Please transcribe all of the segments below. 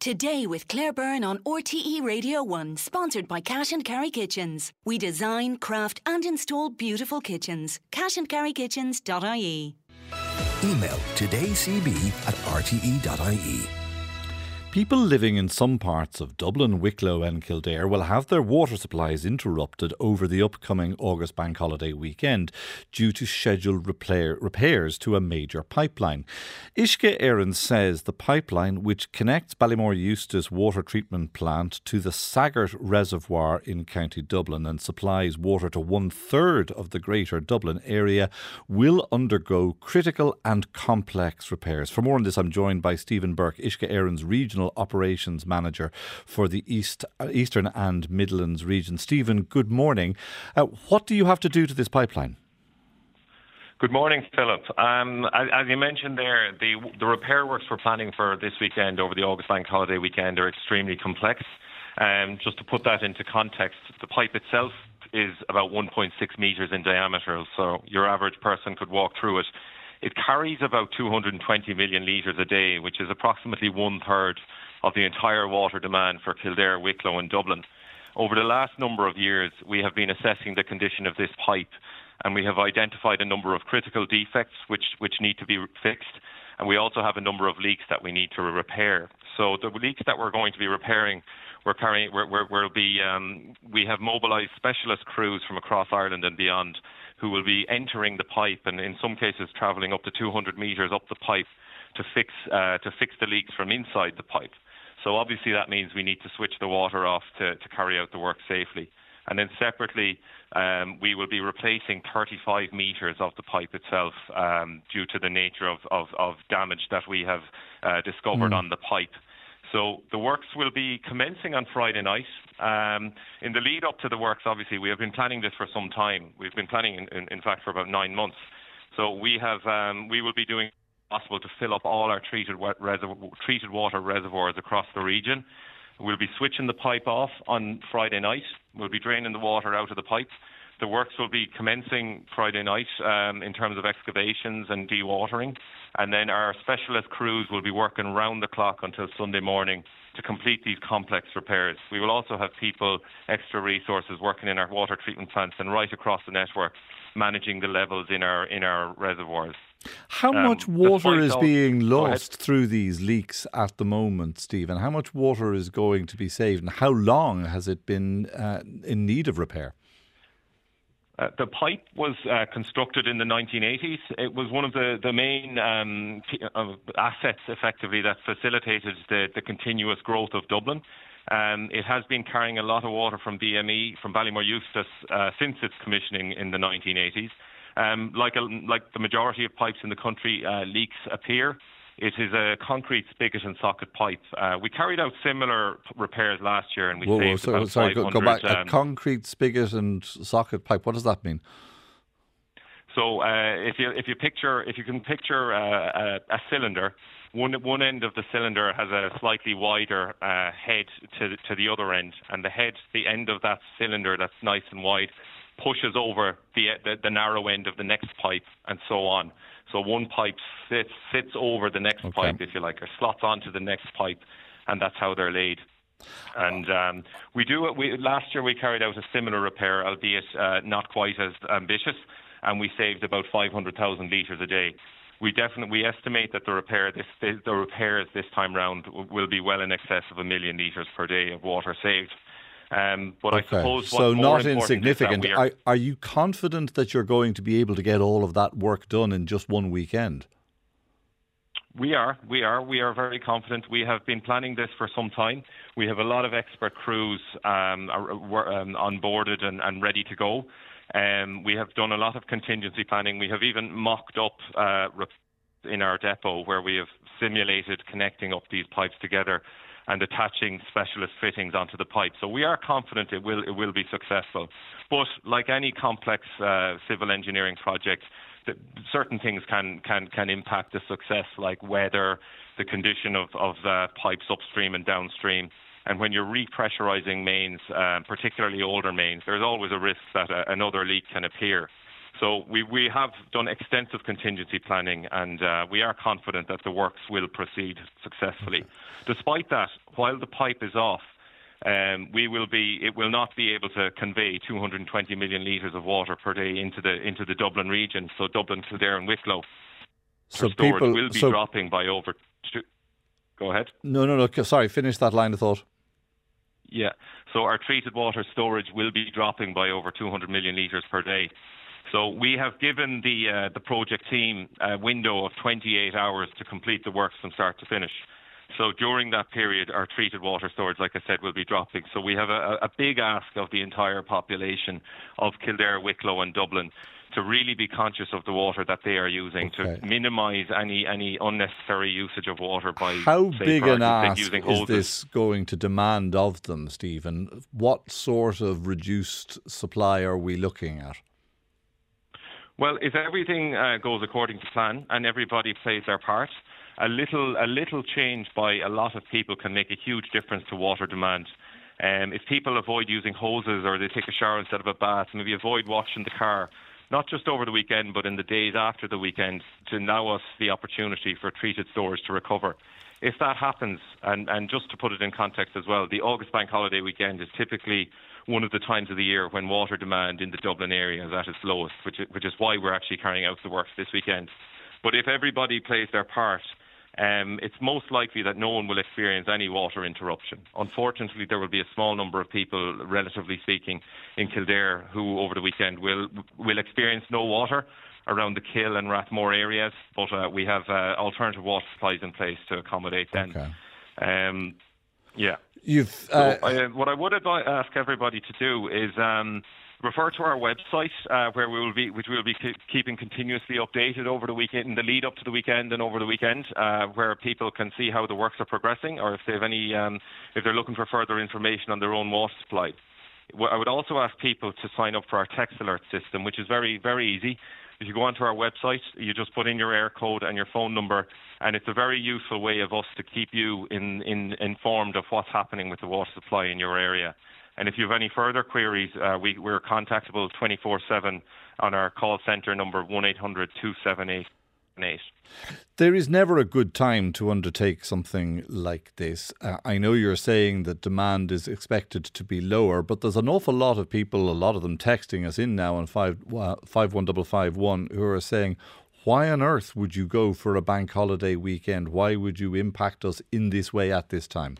Today with Claire Byrne on RTE Radio 1, sponsored by Cash and Carry Kitchens. We design, craft and install beautiful kitchens. cashandcarrykitchens.ie. Email todaycb@rte.ie. People living in some parts of Dublin, Wicklow and Kildare will have their water supplies interrupted over the upcoming August Bank Holiday weekend due to scheduled repairs to a major pipeline. Uisce Éireann says the pipeline, which connects Ballymore Eustace water treatment plant to the Saggart Reservoir in County Dublin and supplies water to 1/3 of the Greater Dublin area, will undergo critical and complex repairs. For more on this, I'm joined by Stephen Burke, Uisce Éireann's Regional Operations Manager for the Eastern and Midlands region. Stephen, good morning. What do you have to do to this pipeline? Good morning, Philip. As you mentioned there, the repair works we're planning for this weekend over the August Bank Holiday weekend are extremely complex. Just to put that into context, the pipe itself is about 1.6 metres in diameter, so your average person could walk through it. It carries about 220 million litres a day, which is approximately 1/3 of the entire water demand for Kildare, Wicklow and Dublin. Over the last number of years, we have been assessing the condition of this pipe, and we have identified a number of critical defects which need to be fixed, and we also have a number of leaks that we need to repair. So the leaks that we're going to be repairing, we have mobilised specialist crews from across Ireland and beyond who will be entering the pipe and in some cases travelling up to 200 metres up the pipe to fix the leaks from inside the pipe. So obviously that means we need to switch the water off to carry out the work safely. And then separately, we will be replacing 35 metres of the pipe itself due to the nature of damage that we have discovered on the pipe. So the works will be commencing on Friday night. In the lead up to the works, obviously, we have been planning this for some time. We've been planning, in fact, for about 9 months. So we will be doing possible to fill up all our treated water reservoirs across the region. We'll be switching the pipe off on Friday night. We'll be draining the water out of the pipe. The works will be commencing Friday night in terms of excavations and dewatering. And then our specialist crews will be working round the clock until Sunday morning to complete these complex repairs. We will also have people, extra resources working in our water treatment plants and right across the network, managing the levels in our reservoirs. How much water is being lost through these leaks at the moment, Stephen? How much water is going to be saved and how long has it been in need of repair? The pipe was constructed in the 1980s. It was one of the main assets, effectively, that facilitated the continuous growth of Dublin. It has been carrying a lot of water from BME, from Ballymore Eustace, since its commissioning in the 1980s. Like the majority of pipes in the country, leaks appear. It is a concrete spigot and socket pipe. We carried out similar repairs last year, and we saved about 500. Go back. A concrete spigot and socket pipe. What does that mean? So, if you can picture a cylinder, one end of the cylinder has a slightly wider head to the other end, and the end of that cylinder that's nice and wide pushes over the narrow end of the next pipe, and so on. So one pipe sits over the next pipe, if you like, or slots onto the next pipe, and that's how they're laid. And last year we carried out a similar repair, albeit not quite as ambitious, and we saved about 500,000 litres a day. We estimate that the repairs this time round will be well in excess of 1 million litres per day of water saved. But I suppose so not insignificant. Are you confident that you're going to be able to get all of that work done in just one weekend? We are very confident. We have been planning this for some time. We have a lot of expert crews onboarded and ready to go. We have done a lot of contingency planning. We have even mocked up in our depot where we have simulated connecting up these pipes together and attaching specialist fittings onto the pipe. So we are confident it will be successful. But like any complex civil engineering project, certain things can impact the success, like weather, the condition of the pipes upstream and downstream. And when you're repressurizing mains, particularly older mains, there's always a risk that another leak can appear. So we have done extensive contingency planning, and we are confident that the works will proceed successfully. Despite that, while the pipe is off, it will not be able to convey 220 million litres of water per day into the Dublin region. So Dublin, Kildare and Wicklow So storage people will be dropping by over two. Go ahead. No. Sorry, finish that line of thought. Yeah. So our treated water storage will be dropping by over 200 million litres per day. So we have given the project team a window of 28 hours to complete the works from start to finish. So during that period, our treated water storage, like I said, will be dropping. So we have a big ask of the entire population of Kildare, Wicklow and Dublin to really be conscious of the water that they are using, to minimise any unnecessary usage of water by How big an ask using hoses. Is this going to demand of them, Stephen? What sort of reduced supply are we looking at? Well, if everything goes according to plan and everybody plays their part, a little change by a lot of people can make a huge difference to water demand. If people avoid using hoses, or they take a shower instead of a bath, maybe avoid washing the car, not just over the weekend, but in the days after the weekend, to allow us the opportunity for treated storage to recover. If that happens, and just to put it in context as well, the August Bank Holiday weekend is typically one of the times of the year when water demand in the Dublin area is at its lowest, which is why we're actually carrying out the works this weekend. But if everybody plays their part, it's most likely that no one will experience any water interruption. Unfortunately, there will be a small number of people, relatively speaking, in Kildare who over the weekend will experience no water around the Kill and Rathmore areas, but we have alternative water supplies in place to accommodate them. Okay. Yeah. What I would ask everybody to do is refer to our website, which we will be keeping continuously updated over the weekend, in the lead up to the weekend and over the weekend, where people can see how the works are progressing, or if they have if they're looking for further information on their own water supply. I would also ask people to sign up for our text alert system, which is very, very easy. If you go onto our website, you just put in your air code and your phone number, and it's a very useful way of us to keep you informed of what's happening with the water supply in your area. And if you have any further queries, we're contactable 24/7 on our call centre number 1-800-278-8. There is never a good time to undertake something like this. I know you're saying that demand is expected to be lower, but there's an awful lot of people, a lot of them texting us in now on 51551, who are saying, why on earth would you go for a bank holiday weekend? Why would you impact us in this way at this time?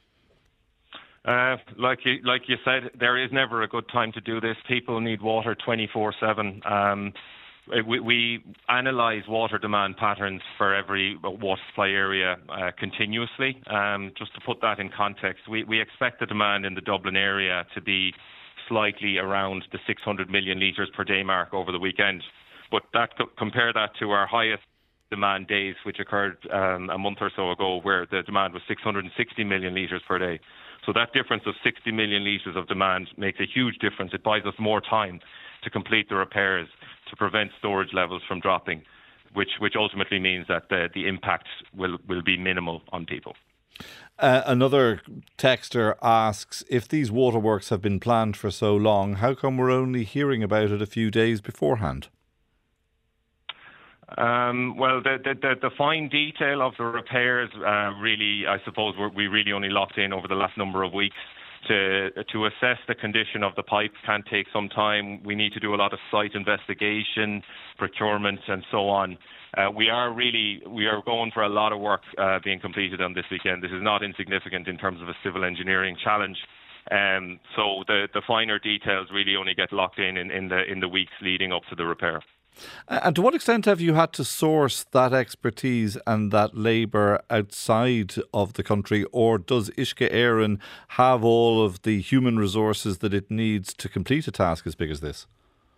Like you said, there is never a good time to do this. People need water 24/7. We analyse water demand patterns for every water supply area continuously. Just to put that in context, we expect the demand in the Dublin area to be slightly around the 600 million litres per day mark over the weekend. But compare that to our highest demand days, which occurred a month or so ago, where the demand was 660 million litres per day. So that difference of 60 million litres of demand makes a huge difference. It buys us more time to complete the repairs to prevent storage levels from dropping, which ultimately means that the impact will be minimal on people. Another texter asks, if these waterworks have been planned for so long, how come we're only hearing about it a few days beforehand? Well, the fine detail of the repairs, really, I suppose we really only locked in over the last number of weeks. To assess the condition of the pipe can take some time. We need to do a lot of site investigation, procurement, and so on. We are going for a lot of work being completed on this weekend. This is not insignificant in terms of a civil engineering challenge. So the finer details really only get locked in the weeks leading up to the repair. And to what extent have you had to source that expertise and that labour outside of the country, or does Uisce Éireann have all of the human resources that it needs to complete a task as big as this?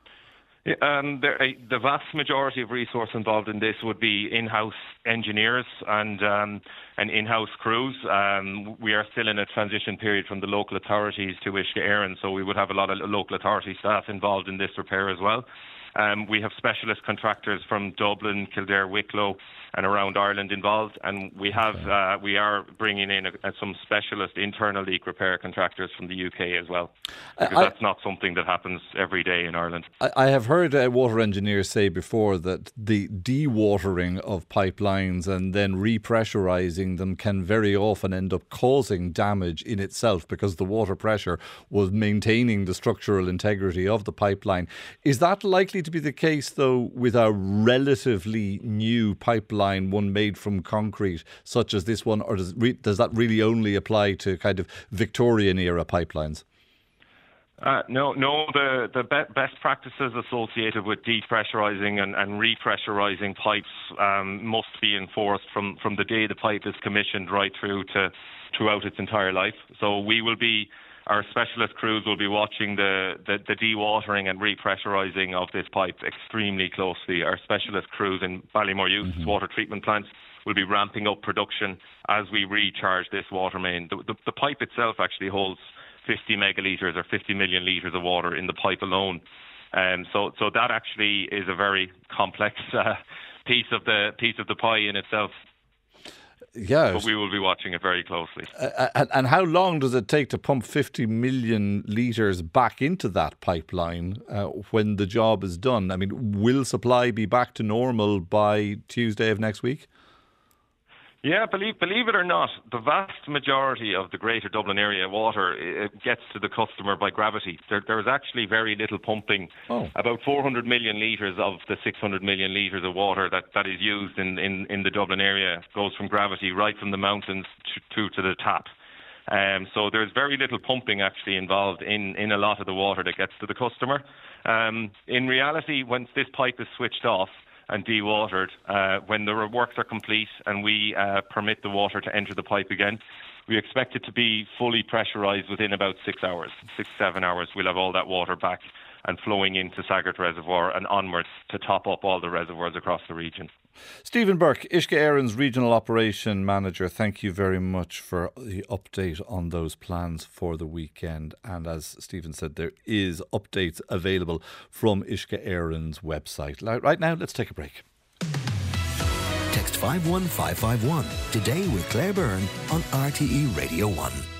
The vast majority of resource involved in this would be in-house engineers and in-house crews. We are still in a transition period from the local authorities to Uisce Éireann, so we would have a lot of local authority staff involved in this repair as well. We have specialist contractors from Dublin, Kildare, Wicklow and around Ireland involved, and we are bringing in some specialist internal leak repair contractors from the UK as well, because that's not something that happens every day in Ireland. I have heard water engineers say before that the dewatering of pipelines and then repressurising them can very often end up causing damage in itself, because the water pressure was maintaining the structural integrity of the pipeline. Is that likely to be the case, though, with a relatively new pipeline, one made from concrete such as this one, or does that really only apply to kind of Victorian era pipelines? No. The best practices associated with depressurising and repressurising pipes must be enforced from the day the pipe is commissioned right throughout its entire life. So our specialist crews will be watching the dewatering and repressurising of this pipe extremely closely. Our specialist crews in Ballymore Youth water treatment plants will be ramping up production as we recharge this water main. The pipe itself actually holds 50 megalitres or 50 million litres of water in the pipe alone. So that actually is a very complex piece of the pie in itself. Yeah, but we will be watching it very closely. And how long does it take to pump 50 million litres back into that pipeline when the job is done? I mean, will supply be back to normal by Tuesday of next week? Yeah, believe it or not, the vast majority of the Greater Dublin area water gets to the customer by gravity. There is actually very little pumping. About 400 million litres of the 600 million litres of water that is used in the Dublin area goes from gravity right from the mountains to the tap. So there's very little pumping actually involved in a lot of the water that gets to the customer. In reality, once this pipe is switched off and dewatered, when the works are complete and we permit the water to enter the pipe again, we expect it to be fully pressurised within about 7 hours. We'll have all that water back and flowing into Saggart Reservoir and onwards to top up all the reservoirs across the region. Stephen Burke, Uisce Éireann's Regional Operation Manager, thank you very much for the update on those plans for the weekend. And as Stephen said, there is updates available from Uisce Éireann's website. Right now, let's take a break. Text 51551 today with Claire Byrne on RTE Radio 1.